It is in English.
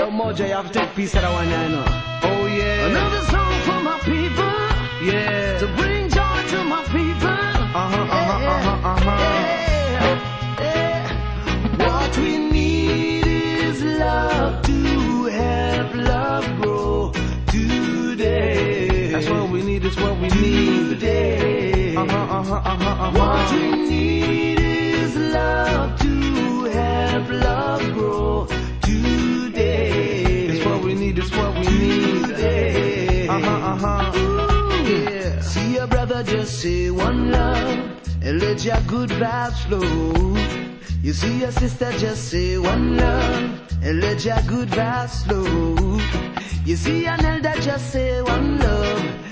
Yo, Mojo, you have to take a piece of that one, I know. Oh, yeah. Another song for my people. Yeah. To bring joy to my people. What we need is love to help love grow today. That's what we need, that's what we need. Today. What we need is love to help love grow today. That's what we need, that's what we need. Today. Yeah. See your brother, just say one love and let your good vibes flow. You see your sister, just say one love and let your good vibes flow. You see an elder, just say one love